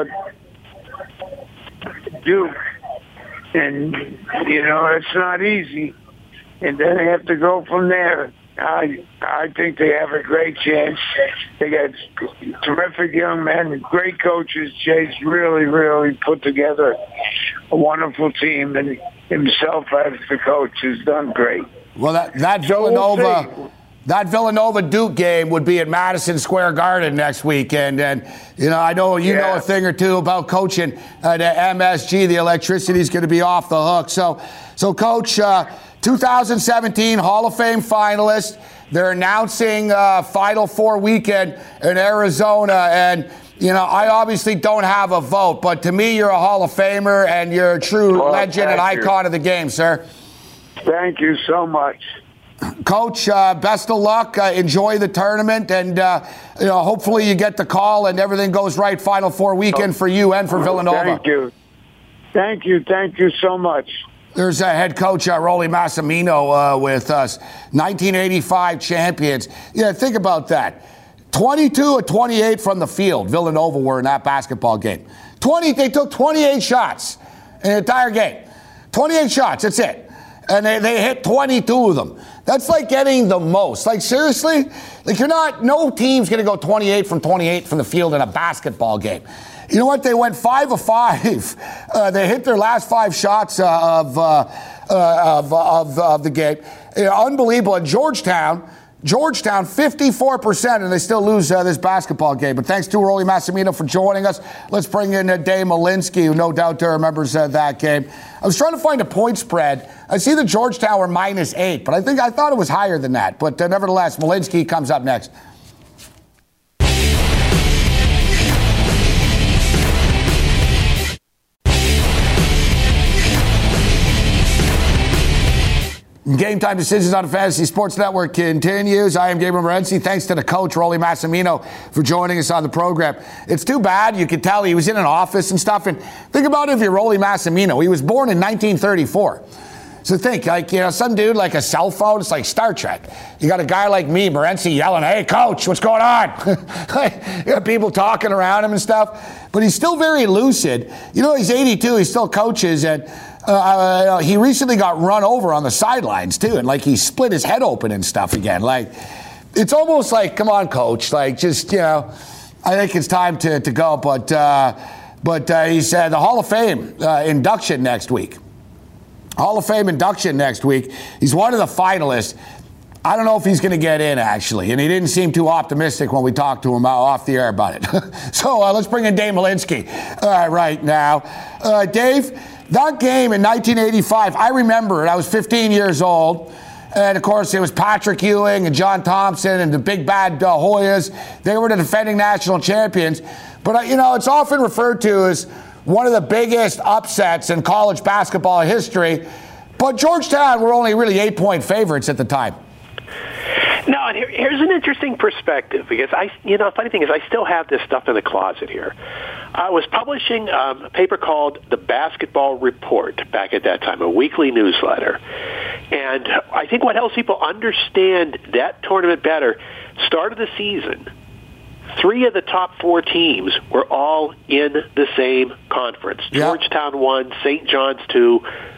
[SPEAKER 4] Duke, and you know it's not easy. And then they have to go from there. I I think they have a great chance. They got terrific young men, great coaches. Jay's really, really put together a wonderful team, and himself as the coach has done great.
[SPEAKER 1] Well, that, that Villanova,
[SPEAKER 4] we'll
[SPEAKER 1] that Villanova Duke game would be at Madison Square Garden next weekend, and you know I know you
[SPEAKER 4] yeah.
[SPEAKER 1] know a thing or two about coaching at M S G. The electricity is going to be off the hook. So, so Coach, uh, two thousand seventeen Hall of Fame finalist. They're announcing uh, Final Four weekend in Arizona, and you know I obviously don't have a vote, but to me you're a Hall of Famer and you're a true
[SPEAKER 4] well,
[SPEAKER 1] legend and icon
[SPEAKER 4] you.
[SPEAKER 1] of the game, sir.
[SPEAKER 4] Thank you so much.
[SPEAKER 1] Coach, uh, best of luck. Uh, enjoy the tournament, and uh, you know, hopefully you get the call and everything goes right. Final Four weekend for you and for Villanova.
[SPEAKER 4] Thank you. Thank you. Thank you so much.
[SPEAKER 1] There's uh, head coach uh, Rolly Massimino uh, with us, nineteen eighty-five champions. Yeah, think about that. twenty-two of twenty-eight from the field, Villanova were in that basketball game. twenty, they took twenty-eight shots in the entire game. twenty-eight shots, that's it. And they, they hit twenty-two of them. That's like getting the most. Like, seriously? Like, you're not, no team's going to go twenty-eight from twenty-eight from the field in a basketball game. You know what? They went five of five. Uh, they hit their last five shots uh, of, uh, uh, of, of, of the game. Uh, unbelievable. At Georgetown, Georgetown, fifty-four percent, and they still lose uh, this basketball game. But thanks to Rolly Massimino for joining us. Let's bring in uh, Dave Malinsky, who no doubt remembers uh, that game. I was trying to find a point spread. I see the Georgetown were minus eight, but I think I thought it was higher than that. But uh, nevertheless, Malinsky comes up next. Game Time Decisions on the Fantasy Sports Network continues. I am Gabriel Morency. Thanks to the coach, Rolly Massimino, for joining us on the program. It's too bad. You could tell he was in an office and stuff. And think about it if you're Rolly Massimino. He was born in nineteen thirty-four. So think, like, you know, some dude like a cell phone, it's like Star Trek. You got a guy like me, Morency, yelling, "Hey, coach, what's going on?" You got people talking around him and stuff. But he's still very lucid. You know, he's eighty-two. He still coaches. And Uh, he recently got run over on the sidelines, too, and, like, he split his head open and stuff again. Like, it's almost like, come on, coach, like, just, you know, I think it's time to, to go. But uh, but uh, he said the Hall of Fame uh, induction next week. Hall of Fame induction next week. He's one of the finalists. I don't know if he's going to get in, actually, and he didn't seem too optimistic when we talked to him off the air about it. So uh, let's bring in Dave Malinsky uh, right now. Uh, Dave, that game in nineteen eighty-five, I remember it. I was fifteen years old. And, of course, it was Patrick Ewing and John Thompson and the big bad uh, Hoyas. They were the defending national champions. But, uh, you know, it's often referred to as one of the biggest upsets in college basketball history. But Georgetown were only really eight-point favorites at the time.
[SPEAKER 5] No, and here, here's an interesting perspective, because I, you know, the funny thing is I still have this stuff in the closet here. I was publishing um, a paper called The Basketball Report back at that time, a weekly newsletter. And I think what helps people understand that tournament better, start of the season, three of the top four teams were all in the same conference.
[SPEAKER 1] Yep.
[SPEAKER 5] Georgetown one, Saint John's two,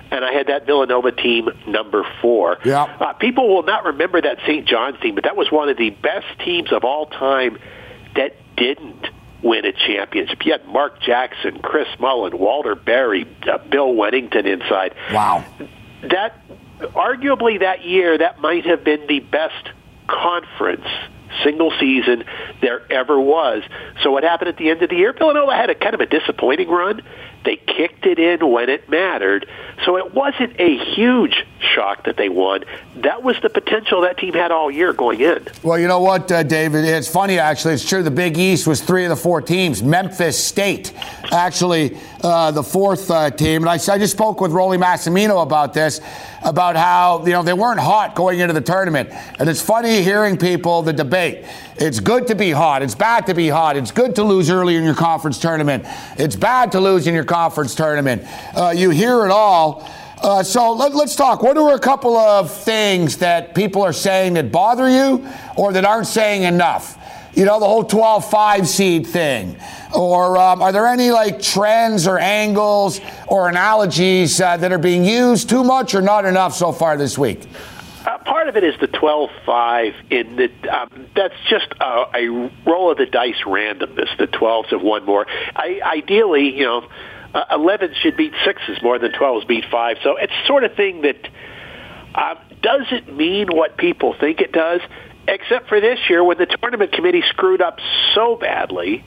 [SPEAKER 5] and I had that Villanova team number four.
[SPEAKER 1] Yeah.
[SPEAKER 5] Uh, people will not remember that Saint John's team, but that was one of the best teams of all time that didn't win a championship. You had Mark Jackson, Chris Mullin, Walter Berry, uh, Bill Wennington inside.
[SPEAKER 1] Wow.
[SPEAKER 5] That arguably that year, that might have been the best conference single season there ever was. So what happened at the end of the year? Villanova had a kind of a disappointing run. They kicked it in when it mattered. So it wasn't a huge shock that they won. That was the potential that team had all year going in.
[SPEAKER 1] Well, you know what, uh, David? It's funny, actually. It's true. The Big East was three of the four teams. Memphis State, actually, uh, the fourth uh, team. And I, I just spoke with Rolly Massimino about this, about how, you know, they weren't hot going into the tournament. And it's funny hearing people, the debate. It's good to be hot. It's bad to be hot. It's good to lose early in your conference tournament. It's bad to lose in your conference tournament. Uh, you hear it all. Uh, so let, let's talk. What are a couple of things that people are saying that bother you or that aren't saying enough? You know, the whole twelve five seed thing. Or um, are there any, like, trends or angles or analogies uh, that are being used too much or not enough so far this week?
[SPEAKER 5] Uh, part of it is the twelve five in that um, that's just a, a roll of the dice randomness. The twelves have won more. I, ideally, you know, uh, elevens should beat sixes more than twelves beat five. So it's sort of thing that uh, doesn't mean what people think it does, except for this year when the tournament committee screwed up so badly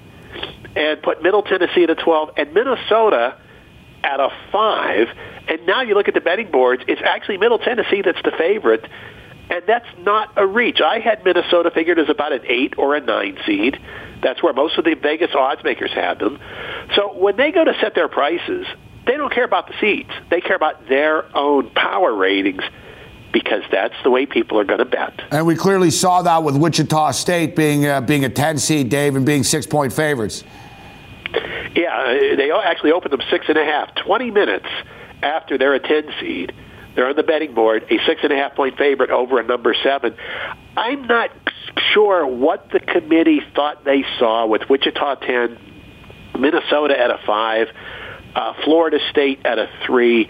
[SPEAKER 5] and put Middle Tennessee at a twelve and Minnesota at a five, and now you look at the betting boards, it's actually Middle Tennessee that's the favorite, and that's not a reach. I had Minnesota figured as about an eight or a nine seed. That's where most of the Vegas odds makers had them. So when they go to set their prices, they don't care about the seeds. They care about their own power ratings, because that's the way people are going to bet.
[SPEAKER 1] And we clearly saw that with Wichita State being uh, being a ten seed, Dave, and being six-point favorites.
[SPEAKER 5] Yeah, they actually opened them six and a half. Twenty minutes after they're a ten seed, they're on the betting board, a six and a half point favorite over a number seven. I'm not sure what the committee thought they saw with Wichita ten, Minnesota at a five, uh, Florida State at a three,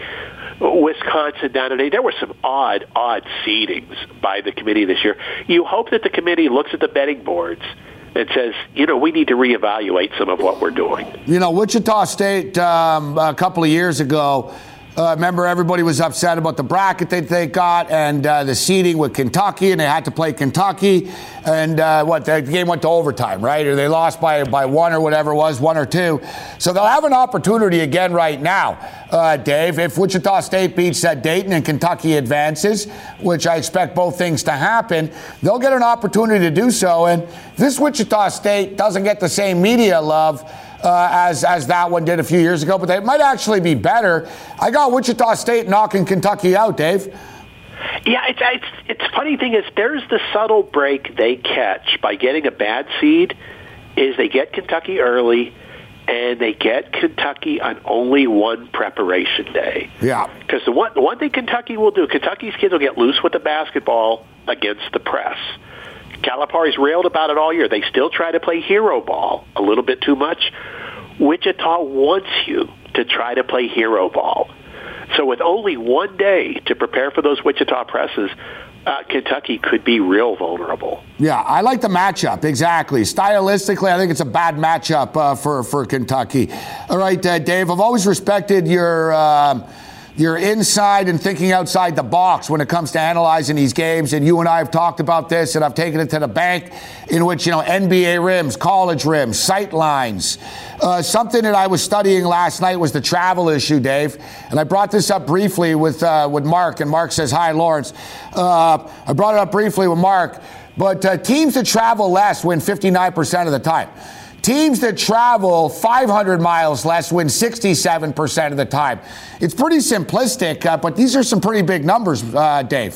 [SPEAKER 5] Wisconsin down at eight. There were some odd, odd seedings by the committee this year. You hope that the committee looks at the betting boards and says, you know, we need to reevaluate some of what we're doing.
[SPEAKER 1] You know, Wichita State um, a couple of years ago, uh, remember everybody was upset about the bracket that they got and uh, the seeding with Kentucky, and they had to play Kentucky. And uh, what, the game went to overtime, right? Or they lost by, by one or whatever it was, one or two. So they'll have an opportunity again right now, uh, Dave. If Wichita State beats uh, Dayton and Kentucky advances, which I expect both things to happen, they'll get an opportunity to do so. And this Wichita State doesn't get the same media love Uh, as as that one did a few years ago, but they might actually be better. I got Wichita State knocking Kentucky out, Dave.
[SPEAKER 5] Yeah, it's it's it's funny thing is there's the subtle break they catch by getting a bad seed, is they get Kentucky early, and they get Kentucky on only one preparation day.
[SPEAKER 1] Yeah,
[SPEAKER 5] because the one the one thing Kentucky will do, Kentucky's kids will get loose with the basketball against the press. Calipari's railed about it all year. They still try to play hero ball a little bit too much. Wichita wants you to try to play hero ball. So with only one day to prepare for those Wichita presses, uh, Kentucky could be real vulnerable.
[SPEAKER 1] Yeah, I like the matchup, exactly. Stylistically, I think it's a bad matchup uh, for, for Kentucky. All right, uh, Dave, I've always respected your... Uh, You're inside and thinking outside the box when it comes to analyzing these games. And you and I have talked about this, and I've taken it to the bank, in which, you know, N B A rims, college rims, sight lines. Uh, something that I was studying last night was the travel issue, Dave. And I brought this up briefly with uh, with Mark, and Mark says, hi, Lawrence. Uh, I brought it up briefly with Mark. But uh, teams that travel less win fifty-nine percent of the time. Teams that travel five hundred miles less win sixty-seven percent of the time. It's pretty simplistic, uh, but these are some pretty big numbers, uh, Dave.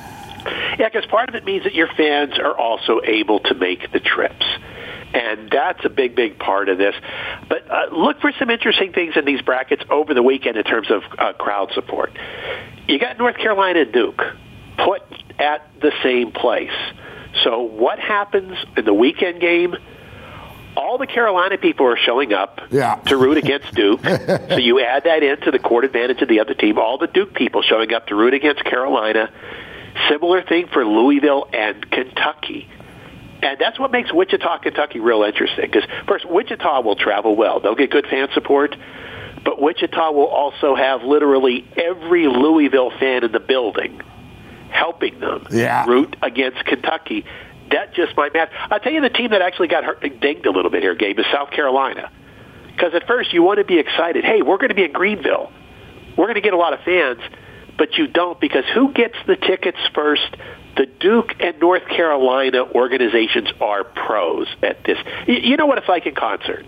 [SPEAKER 5] Yeah, because part of it means that your fans are also able to make the trips. And that's a big, big part of this. But uh, look for some interesting things in these brackets over the weekend in terms of uh, crowd support. You got North Carolina and Duke put at the same place. So what happens in the weekend game? all the Carolina people are showing up
[SPEAKER 1] yeah.
[SPEAKER 5] to root against Duke. So you add that into the court advantage of the other team. All the Duke people showing up to root against Carolina. Similar thing for Louisville and Kentucky. And that's what makes Wichita, Kentucky real interesting. Because, first, Wichita will travel well. They'll get good fan support. But Wichita will also have literally every Louisville fan in the building helping them
[SPEAKER 1] yeah.
[SPEAKER 5] root against Kentucky. That just might matter. I'll tell you the team that actually got hurt, dinged a little bit here, Gabe, is South Carolina. Because at first you want to be excited. Hey, we're going to be in Greenville. We're going to get a lot of fans. But you don't, because who gets the tickets first? The Duke and North Carolina organizations are pros at this. You know what it's like in concerts.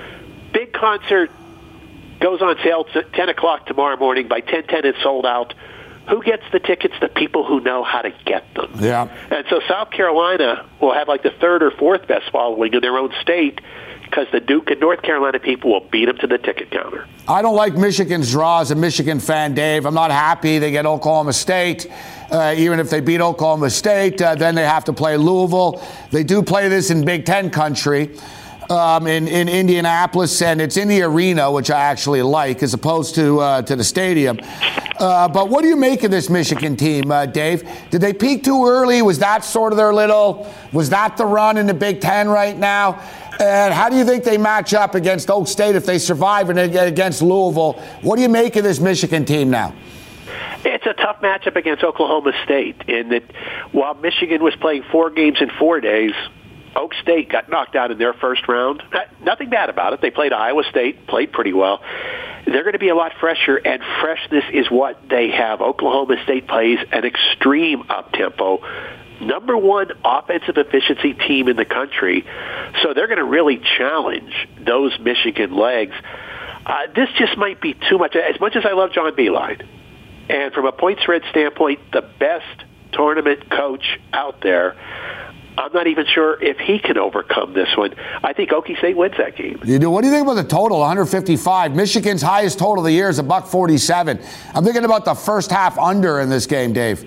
[SPEAKER 5] Big concert goes on sale at ten o'clock tomorrow morning. By ten ten, it's sold out. Who gets the tickets? The people who know how to get them.
[SPEAKER 1] Yeah.
[SPEAKER 5] And so South Carolina will have like the third or fourth best following in their own state, because the Duke and North Carolina people will beat them to the ticket counter.
[SPEAKER 1] I don't like Michigan's draw as a Michigan fan, Dave. I'm not happy they get Oklahoma State. Uh, even if they beat Oklahoma State, uh, then they have to play Louisville. They do play this in Big Ten country. Um, in, in Indianapolis, and it's in the arena, which I actually like, as opposed to uh, to the stadium. Uh, but what do you make of this Michigan team, uh, Dave? Did they peak too early? Was that sort of their little, was that the run in the Big Ten right now? And how do you think they match up against Oak State if they survive and against Louisville? What do you make of this Michigan team now?
[SPEAKER 5] It's a tough matchup against Oklahoma State, in that while Michigan was playing four games in four days, Oak State got knocked out in their first round. Nothing bad about it. They played Iowa State, played pretty well. They're going to be a lot fresher, and freshness is what they have. Oklahoma State plays an extreme up-tempo, number one offensive efficiency team in the country. So they're going to really challenge those Michigan legs. Uh, this just might be too much. As much as I love John Beilein, and from a point spread standpoint, the best tournament coach out there, I'm not even sure if he can overcome this one. I think Okie State wins that game.
[SPEAKER 1] You do. What do you think about the total, one fifty-five? Michigan's highest total of the year is a buck forty-seven. I'm thinking about the first half under in this game, Dave.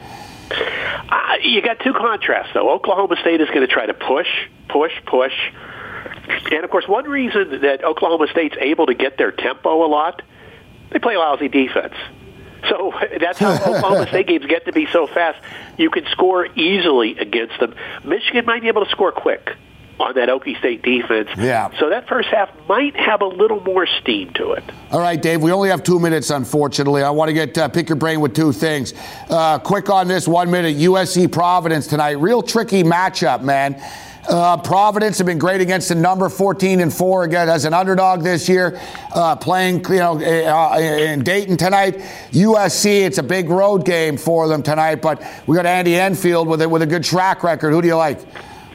[SPEAKER 5] Uh, you got two contrasts, though. Oklahoma State is going to try to push, push, push. And, of course, one reason that Oklahoma State's able to get their tempo a lot, they play lousy defense. So that's how Oklahoma State games get to be so fast. You can score easily against them. Michigan might be able to score quick on that Okie State defense.
[SPEAKER 1] Yeah.
[SPEAKER 5] So that first half might have a little more steam to it.
[SPEAKER 1] All right, Dave, we only have two minutes, unfortunately. I want to get uh, pick your brain with two things. Uh, quick on this, one minute. U S C Providence tonight. Real tricky matchup, man. Uh, Providence have been great against the number fourteen and four again as an underdog this year, uh, playing you know uh, in Dayton tonight. U S C, it's a big road game for them tonight, but we got Andy Enfield with it with a good track record. Who do you like?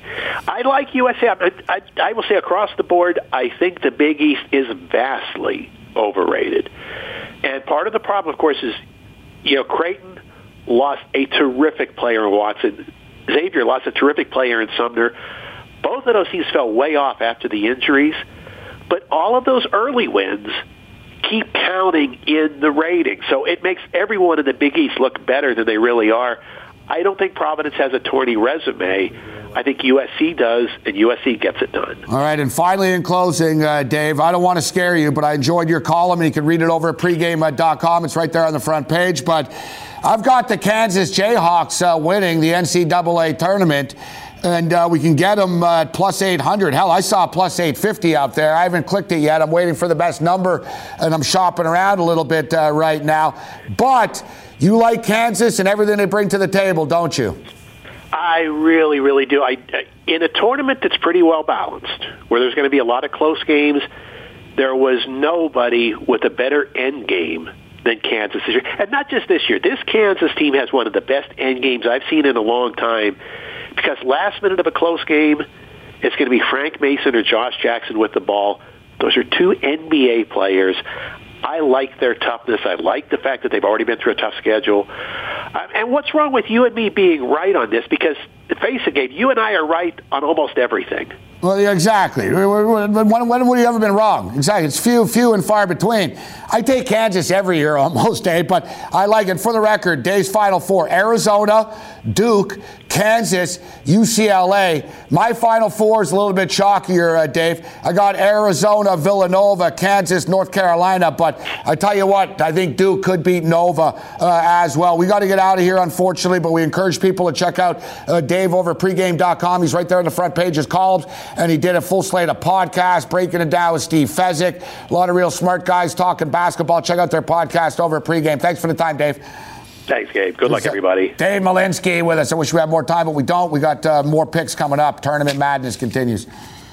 [SPEAKER 5] I like U S C. I, I, I will say across the board, I think the Big East is vastly overrated, and part of the problem, of course, is you know Creighton lost a terrific player in Watson. Xavier lost a terrific player in Sumner. Both of those teams fell way off after the injuries, but all of those early wins keep counting in the rating. So it makes everyone in the Big East look better than they really are. I don't think Providence has a tourney resume. I think U S C does, and U S C gets it done.
[SPEAKER 1] All right, and finally in closing, uh, Dave, I don't want to scare you, but I enjoyed your column, and you can read it over at pregame dot com. It's right there on the front page. But I've got the Kansas Jayhawks uh, winning the N C double A tournament, and uh, we can get them uh, at plus eight hundred. Hell, I saw plus eight fifty out there. I haven't clicked it yet. I'm waiting for the best number, and I'm shopping around a little bit uh, right now. But you like Kansas and everything they bring to the table, don't you?
[SPEAKER 5] I really, really do. I, in a tournament that's pretty well balanced, where there's going to be a lot of close games, there was nobody with a better end game than Kansas this year. And not just this year. This Kansas team has one of the best end games I've seen in a long time, because last minute of a close game, it's going to be Frank Mason or Josh Jackson with the ball. Those are two N B A players. I like their toughness. I like the fact that they've already been through a tough schedule. Uh, and what's wrong with you and me being right on this? Because, face it, Gabe, you and I are right on almost everything.
[SPEAKER 1] Well, yeah, exactly. When, when, when have we ever been wrong? Exactly. It's few, few and far between. I take Kansas every year almost, Dave, but I like it. For the record, Dave's Final Four: Arizona, Duke, Kansas, U C L A. My Final Four is a little bit chalkier, uh, Dave. I got Arizona, Villanova, Kansas, North Carolina. But I tell you what, I think Duke could beat Nova uh, as well. We got to get out of here, unfortunately, but we encourage people to check out uh, Dave over at pregame dot com. He's right there on the front page, his columns, and he did a full slate of podcasts, breaking it down with Steve Fezzik. A lot of real smart guys talking basketball. Check out their podcast over at pregame. Thanks for the time, Dave.
[SPEAKER 5] Thanks, Gabe. Good luck, everybody.
[SPEAKER 1] Dave Malinsky with us. I wish we had more time, but we don't. We got uh, more picks coming up. Tournament Madness continues.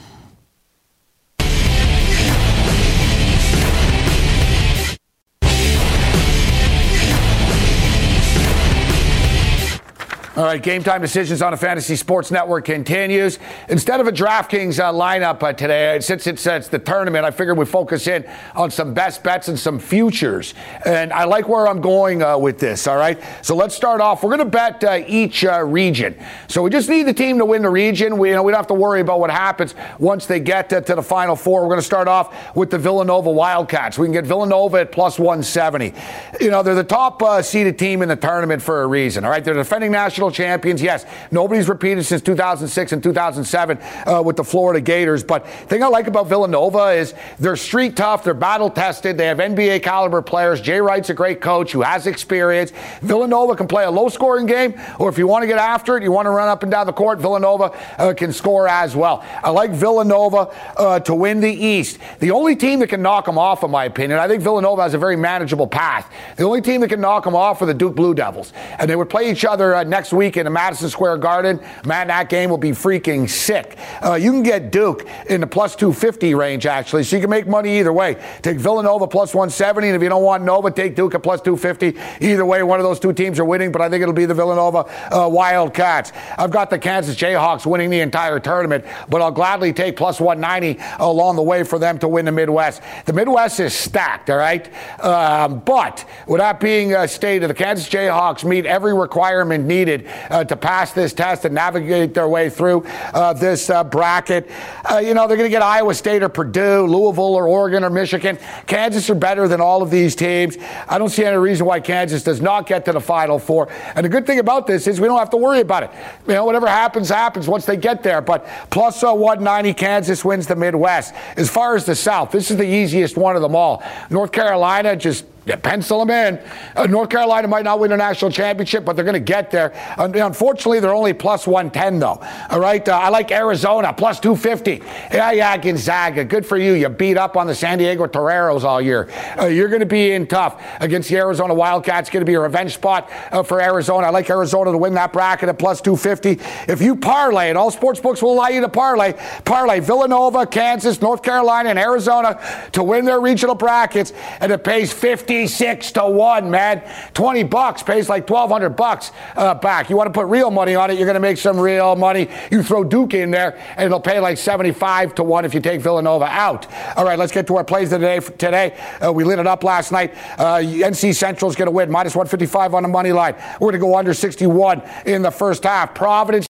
[SPEAKER 1] All right, Game Time Decisions on the Fantasy Sports Network continues. Instead of a DraftKings uh, lineup uh, today, since it's, uh, it's the tournament, I figured we'd focus in on some best bets and some futures. And I like where I'm going uh, with this, all right? So let's start off. We're going to bet uh, each uh, region. So we just need the team to win the region. We, you know, we don't have to worry about what happens once they get uh, to the Final Four. We're going to start off with the Villanova Wildcats. We can get Villanova at plus one seventy. You know, they're the top uh, seeded team in the tournament for a reason, all right? They're defending national champions. Yes, nobody's repeated since two thousand six and two thousand seven uh, with the Florida Gators. But the thing I like about Villanova is they're street tough. They're battle tested. They have N B A caliber players. Jay Wright's a great coach who has experience. Villanova can play a low scoring game, or if you want to get after it, you want to run up and down the court, Villanova uh, can score as well. I like Villanova uh, to win the East. The only team that can knock them off, in my opinion, I think Villanova has a very manageable path. The only team that can knock them off are the Duke Blue Devils. And they would play each other uh, next week in the Madison Square Garden. Man, that game will be freaking sick. Uh, you can get Duke in the plus two fifty range, actually, so you can make money either way. Take Villanova plus one seventy, and if you don't want Nova, take Duke at plus two fifty. Either way, one of those two teams are winning, but I think it'll be the Villanova uh, Wildcats. I've got the Kansas Jayhawks winning the entire tournament, but I'll gladly take plus one ninety along the way for them to win the Midwest. The Midwest is stacked, all right? Um, but with that being uh, stated, the Kansas Jayhawks meet every requirement needed uh, to pass this test and navigate their way through uh, this uh, bracket. Uh, you know, they're going to get Iowa State or Purdue, Louisville or Oregon or Michigan. Kansas are better than all of these teams. I don't see any reason why Kansas does not get to the Final Four. And the good thing about this is we don't have to worry about it. You know, whatever happens, happens once they get there. But plus uh, one ninety, Kansas wins the Midwest. As far as the South, this is the easiest one of them all. North Carolina just... Yeah, pencil them in. Uh, North Carolina might not win a national championship, but they're going to get there. Uh, unfortunately, they're only plus one ten, though. All right, uh, I like Arizona, plus two fifty. Yeah, yeah, Gonzaga, good for you. You beat up on the San Diego Toreros all year. Uh, you're going to be in tough against the Arizona Wildcats. It's going to be a revenge spot uh, for Arizona. I like Arizona to win that bracket at plus two fifty. If you parlay, and all sports books will allow you to parlay, parlay Villanova, Kansas, North Carolina, and Arizona to win their regional brackets, and it pays fifty. Six to one, man. Twenty bucks pays like twelve hundred bucks uh, back. You want to put real money on it, you're going to make some real money. You throw Duke in there, and it'll pay like seventy-five to one if you take Villanova out. All right, let's get to our plays today. Today, uh, we lit it up last night. Uh, N C Central is going to win minus one fifty-five on the money line. We're going to go under sixty-one in the first half. Providence